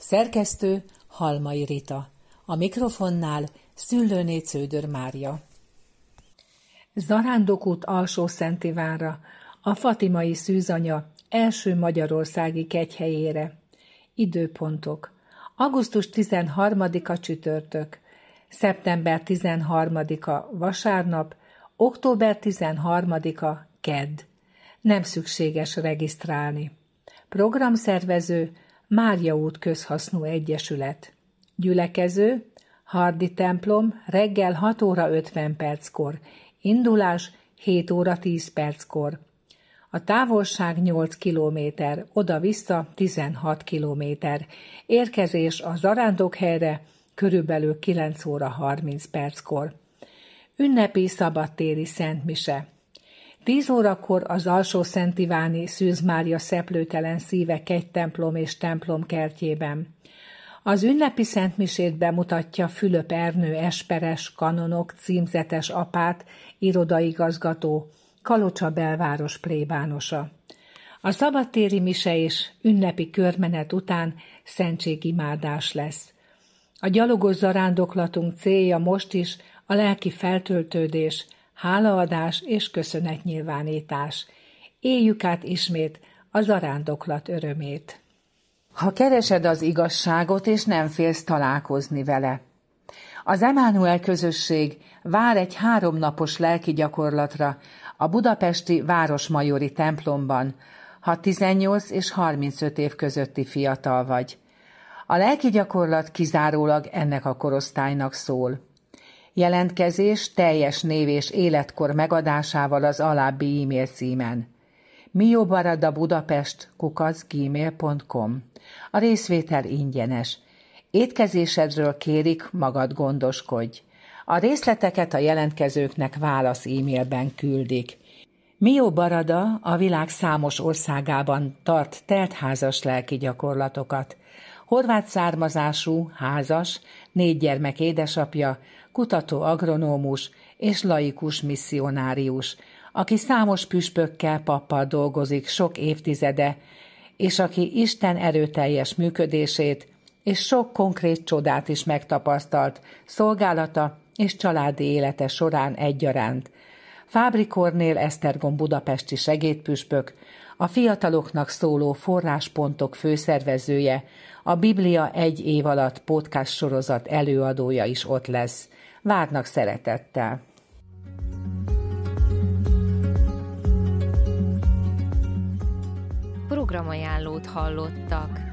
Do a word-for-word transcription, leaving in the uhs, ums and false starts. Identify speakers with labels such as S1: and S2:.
S1: Szerkesztő Halmai Rita. A mikrofonnál Szüllőné Cződör Mária. Zarándokút Alsó-Szentivánra, a fatimai szűzanya első magyarországi kegyhelyére. Időpontok. augusztus tizenharmadika csütörtök, szeptember tizenharmadika vasárnap, október tizenharmadika kedd. Nem szükséges regisztrálni. Programszervező Mária út Közhasznú Egyesület. Gyülekező Hardi templom reggel hat óra ötven perckor, indulás hét óra tíz perckor. A távolság nyolc kilométer, oda-vissza tizenhat kilométer. Érkezés a zarándokhelyre körülbelül kilenc óra harminc perckor. Ünnepi szabadtéri szentmise. tíz órakor az Alsó-Szentiváni Szűz Mária Szeplőtelen Szíve kegytemplom és templom kertjében. Az ünnepi szentmisét bemutatja Fülöp Ernő esperes, kanonok, címzetes apát, irodaigazgató, Kalocsa belváros plébánosa. A szabadtéri mise és ünnepi körmenet után szentségimádás lesz. A gyalogos zarándoklatunk célja most is a lelki feltöltődés, hálaadás és köszönetnyilvánítás. Éljük át ismét a zarándoklat örömét. Ha keresed az igazságot, és nem félsz találkozni vele. Az Emánuel közösség vár egy háromnapos lelki gyakorlatra a budapesti Városmajori templomban, ha tizennyolc és harmincöt év közötti fiatal vagy. A lelki gyakorlat kizárólag ennek a korosztálynak szól. Jelentkezés teljes név és életkor megadásával az alábbi e-mail címen: miobaradabudapest kukac gmail pont com. A részvétel ingyenes. Étkezésedről kérik, magad gondoskodj. A részleteket a jelentkezőknek válasz e-mailben küldik. Mio Barada a világ számos országában tart teltházas lelki gyakorlatokat. Horvát származású, házas, négy gyermek édesapja, kutató agronómus és laikus misszionárius, aki számos püspökkel, pappal dolgozik sok évtizede, és aki Isten erőteljes működését és sok konkrét csodát is megtapasztalt szolgálata és családi élete során egyaránt. Fábri Kornél Esztergom budapesti segédpüspök, a fiataloknak szóló forráspontok főszervezője, a Biblia egy év alatt podcast sorozat előadója is ott lesz. Várnak szeretettel!
S2: Programajánlót hallottak.